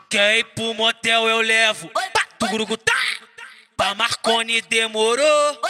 Quer ir pro motel eu levo. Tugurugutá. Pra Marconi demorou.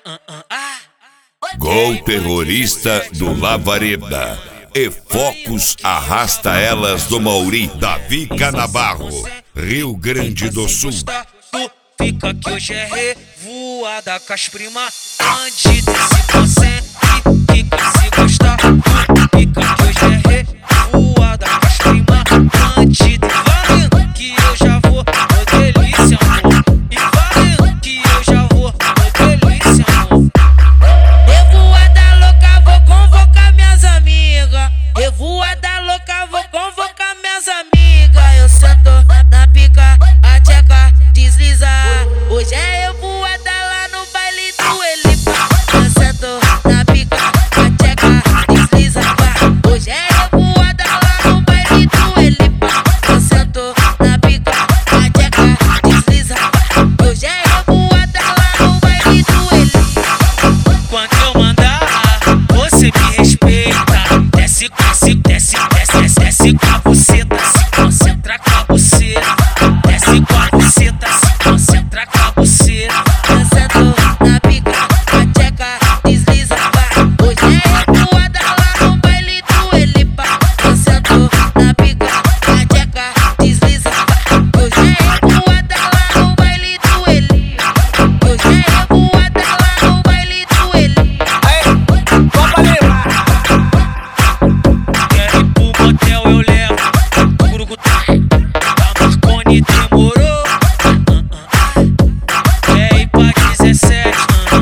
Gol terrorista do Lavareda. E Focus arrasta elas do Mauri. Davi Canabarro, Rio Grande do Sul. Tu fica que hoje é revoada com as primas. Bandido se concentre, fica se gostar. Tu fica que hoje é revoada com as primas. Bandido, vai indo que eu já vou, ô delícia, amor. E vai indo que eu já vou, ô delícia, amor. Revoada louca, vou convocar minhas amigas. Revoada louca, vou convocar minhas amigas. Eu sento na pica, a tcheca desliza. Hoje é revoada lá no baile do Elipa. Eu sento na pica, a tcheca desliza. Hoje é revoada lá no baile do Elipa. Eu sento na pica, a tcheca desliza. Hoje é revoada lá no baile do Elipa. Quando eu mandar, você me respeita. Desce com a buceta, se concentra com a buceta. Desce com a buceta, se concentra com a buceta. Eu sento na pica, a tcheca desliza. Hoje é revoada lá no baile do Elipa. Eu sento na pica, a tcheca desliza. Hoje é revoada lá no baile do Elipa. Hoje é revoada lá no baile do Elipa. Quer ir pro motel eu levo. Tugurugutá. Pra Marconi demorou. Quer ir pra 17.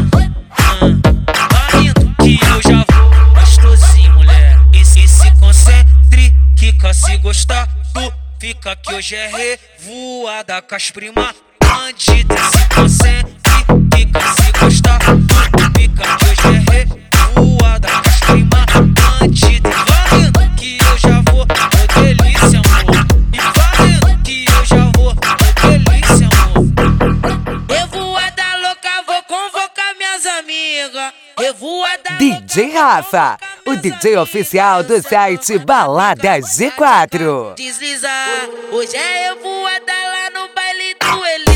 Vai indo que eu já vou. Gostosinho, mulher. E se concentre, fica se gostar. Tu fica que hoje é revoada com as primas. Bandida se concentre, fica se gostar. Tu fica que hoje é revoada com as primas. Bandida, vai indo que eu já vou, ô delícia, amor. E vai indo que eu já vou, ô delícia, amor. Revoada louca, vou convocar minhas amigas. Revoada DJ Rafa, o DJ oficial do site Balada G4. desliza. Hoje é revoada lá no baile do Elipa.